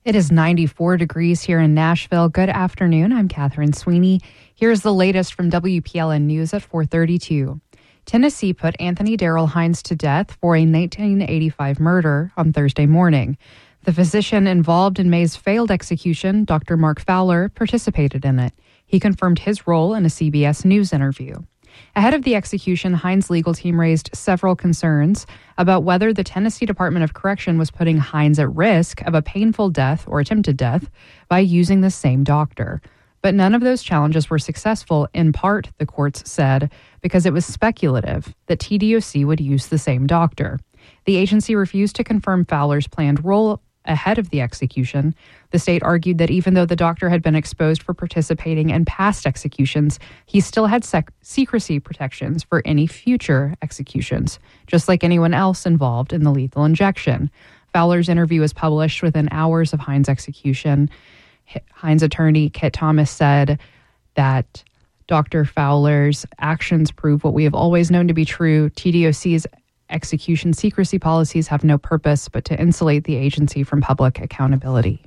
It is 94 degrees here in Nashville. Good afternoon. I'm Catherine Sweeney. Here's the latest from WPLN News at 4:32. Tennessee put Anthony Darrell Hines to death for a 1985 murder on Thursday morning. The physician involved in May's failed execution, Dr. Mark Fowler, participated in it. He confirmed his role in a CBS News interview. Ahead of the execution, Hines' legal team raised several concerns about whether the Tennessee Department of Correction was putting Hines at risk of a painful death or attempted death by using the same doctor. But none of those challenges were successful, in part, the courts said, because it was speculative that TDOC would use the same doctor. The agency refused to confirm Fowler's planned role ahead of the execution. The state argued that even though the doctor had been exposed for participating in past executions, he still had secrecy protections for any future executions, just like anyone else involved in the lethal injection. Fowler's interview was published within hours of Hines' execution. Hines' attorney, Kit Thomas, said that Dr. Fowler's actions prove what we have always known to be true. TDOC's execution secrecy policies have no purpose but to insulate the agency from public accountability.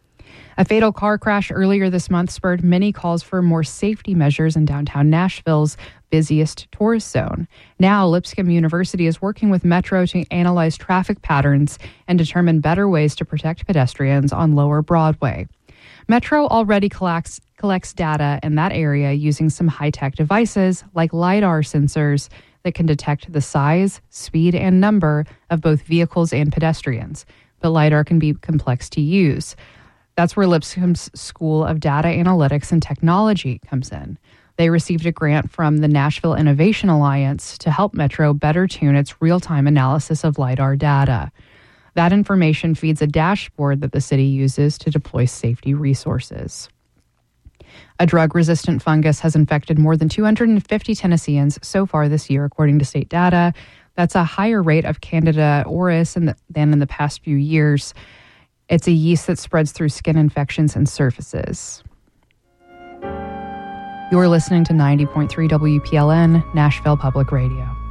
A fatal car crash earlier this month spurred many calls for more safety measures in downtown Nashville's busiest tourist zone. Now, Lipscomb University is working with Metro to analyze traffic patterns and determine better ways to protect pedestrians on Lower Broadway. Metro already collects data in that area using some high-tech devices like LiDAR sensors that can detect the size, speed, and number of both vehicles and pedestrians. But LiDAR can be complex to use. That's where Lipscomb's School of Data Analytics and Technology comes in. They received a grant from the Nashville Innovation Alliance to help Metro better tune its real-time analysis of LiDAR data. That information feeds a dashboard that the city uses to deploy safety resources. A drug-resistant fungus has infected more than 250 Tennesseans so far this year, according to state data. That's a higher rate of Candida auris than in the past few years. It's a yeast that spreads through skin infections and surfaces. You're listening to 90.3 WPLN, Nashville Public Radio.